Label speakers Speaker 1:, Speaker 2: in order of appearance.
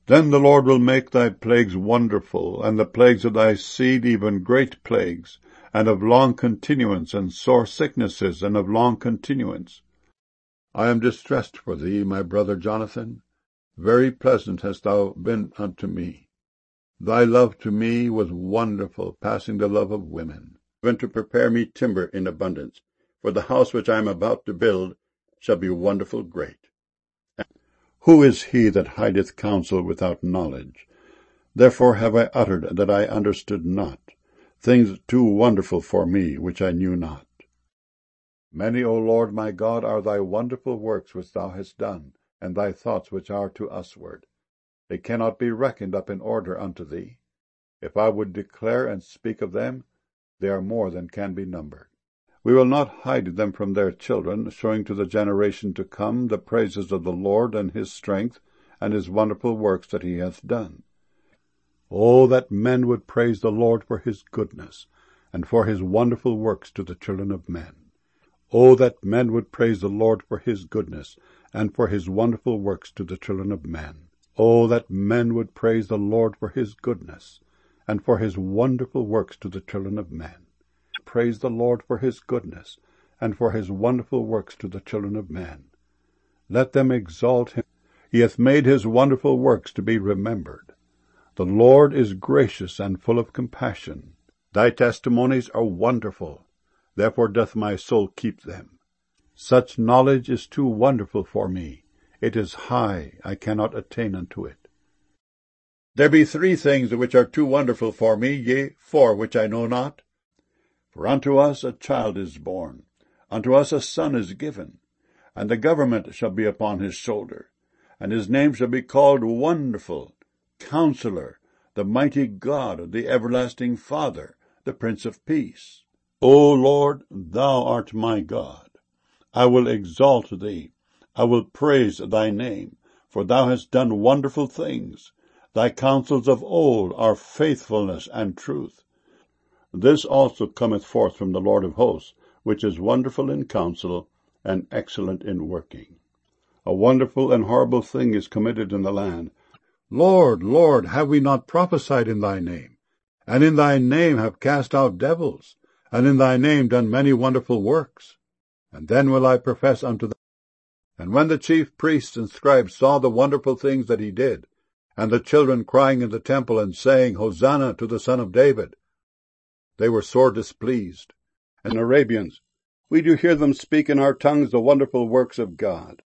Speaker 1: Then the Lord will make thy plagues wonderful, and the plagues of thy seed even great plagues, and of long continuance, and sore sicknesses, and of long continuance. I am distressed for thee, my brother Jonathan. Very pleasant hast thou been unto me. Thy love to me was wonderful, passing the love of women, even to prepare me timber in abundance, for the house which I am about to build shall be wonderful great. Who is he that hideth counsel without knowledge? Therefore have I uttered that I understood not, things too wonderful for me, which I knew not. Many, O Lord my God, are thy wonderful works which thou hast done, and thy thoughts which are to usward. They cannot be reckoned up in order unto thee. If I would declare and speak of them, they are more than can be numbered. We will not hide them from their children, showing to the generation to come the praises of the Lord and his strength, and his wonderful works that he hath done. Oh, that men would praise the Lord for his goodness, and for his wonderful works to the children of men. Oh, that men would praise the Lord for his goodness, and for his wonderful works to the children of men. Oh, that men would praise the Lord for his goodness, and for his wonderful works to the children of men. Praise the Lord for his goodness, and for his wonderful works to the children of men. Let them exalt him. He hath made his wonderful works to be remembered. The Lord is gracious and full of compassion. Thy testimonies are wonderful, therefore doth my soul keep them. Such knowledge is too wonderful for me. It is high, I cannot attain unto it. There be 3 things which are too wonderful for me, yea, 4 which I know not. For unto us a child is born, unto us a son is given, and the government shall be upon his shoulder, and his name shall be called Wonderful, Counselor, the Mighty God, the Everlasting Father, the Prince of Peace. O Lord, thou art my God. I will exalt thee. I will praise thy name, for thou hast done wonderful things. Thy counsels of old are faithfulness and truth. This also cometh forth from the Lord of hosts, which is wonderful in counsel, and excellent in working. A wonderful and horrible thing is committed in the land. Lord, Lord, have we not prophesied in thy name? And in thy name have cast out devils, and in thy name done many wonderful works? And then will I profess unto them. And when the chief priests and scribes saw the wonderful things that he did, and the children crying in the temple and saying, Hosanna to the Son of David, they were sore displeased. And Arabians, we do hear them speak in our tongues the wonderful works of God.